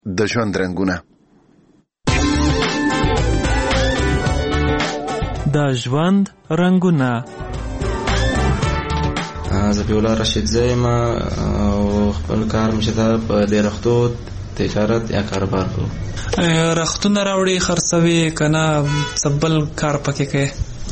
د ژوند رنګونه. د ژوند رنګونه. ذبیح الله رشید زیم او خپل کار مشه ده په دې رختو تجارت یا کاروبار کوو. رختونه راوړي خرڅوي کنه سبل کار پکې کوي؟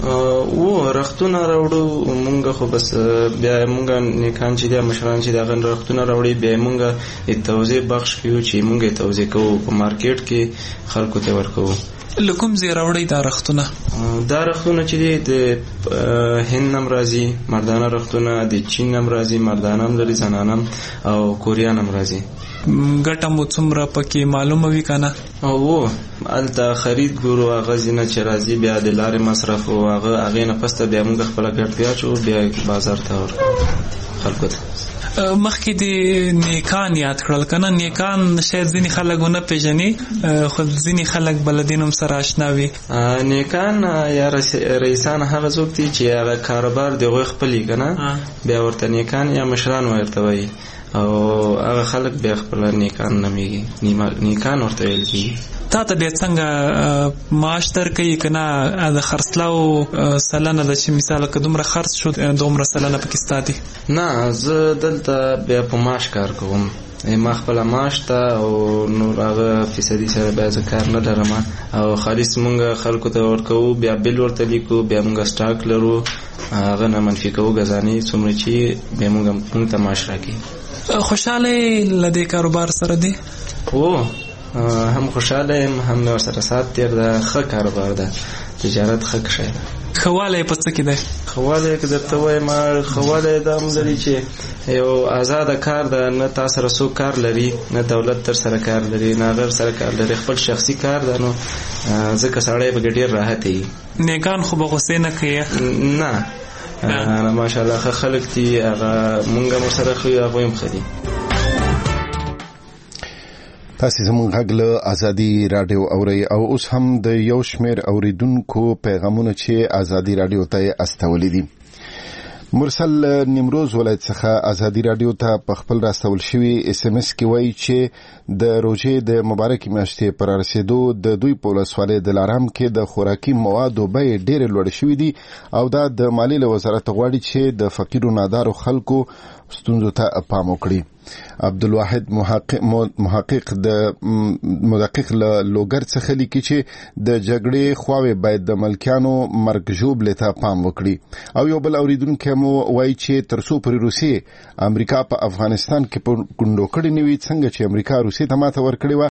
و رختونه راوړو مونږ خو بس بیا مونږ نیکان چې دي مشران چې دغه رختونه راوړي بیا مونږ توزیع بخش کیو چې مونږ توزیع کوو په مارکیټ کې خلکو ته ورکوو. لکم زی راوړي دا رختونه؟ دا رختونه چې دي د هند نم راځي مردانه رختونه، د چین نم راځي مردانه هم لري زنانم او کوریان هم راځي. ګټه مو څومره پکې معلومه وي کنه؟ او الته خرید ګورو هغه ځینه چې راځي بیا د لارې مصرف او هغه نه پسته بیا موږ خپل ګټ بیا چو بیا بازار ته خلکو ته. مخکې د نیکان یاد کړل کنه؟ نیکان شاید ځینې خلک ونه پیژني خو ځینې خلک بلدینم سره آشنا وي. نیکان یا رئیسان هغه څوک دي چې هغه کاروبار دغه خپلې کنه بیا ورته نیکان یا مشران ورته وایي او هغه خلک بیا خپل نیکان نومیږي، نیکان ورته ویل کېږي. تا ته بیا څنګه معاش درکوي کنه؟ د خرڅلاو سلنه ده چې مثال که دومره خرڅ شو دومره سلنه پکې ستا دي؟ نه زه دلته بیا په معاش کار کوم، ما خپل معاش ته او نور هغه فیصدي سره بیا زه کار نه لرم او خالص مونږ خلکو ته ورکوو، بیا بیل ورته لیکو، بیا مونږ سټاک لرو هغه نه منفي کوو غزاني څومره چې بیا مونږ ته معاش راکوي. خوشاله له دې کاروبار سره دی؟ او هم خوشاله یم هم مې ورسره سات تیر ده. ښه کاروبار ده، تجارت ښه شی ده. ښهوالی یې په څه کې دی؟ ښهوالی یې که درته وایم ښهوالی یې دا هم لري چې یو ازاده کار ده، نه تا سره څوک کار لري، نه دولت در سره کار لري، نه غیر سره کار لري، خپل شخصي کار ده. نو ځکه سړی به ډېر راحت وي. نیکان خو به غصې نه کوي؟ نه ماشاءالله ښه خلک دي، هغه مونږ هم ورسره ښه یو، هغوی هم ښه دي. تاسې زموږ غږ له ازادي راډیو اورئ او اوس هم د یو شمېر اوریدونکو پیغامونه چې ازادي راډیو ته استولی دي. مرسل نیمروز ولایت څخه ازادي راډیو ته په خپل راستول شوي SMS کې وایي چې د روژې د مبارکې میاشتې پر رسېدو د دوی په ولسوالۍ د لارام کې د خوراکي موادو بیې ډېرې لوړې شوي دي او دا د مالیې له وزارت غواړي چې د فقیرو نادارو خلکو ستونزو ته پام وکړي. عبدالواحد محقق د مدقق له لوګر څخه لیکي چې د جګړې خواوې باید د ملکیانو مرګ ژوبلې ته پام وکړي. او یو بل اوریدونکی مو وایي چې تر څو پورې روسیې امریکا په افغانستان کې په ګونډو کړې نه وي څنګه چې امریکا روسیې ته ماته ورکړې وه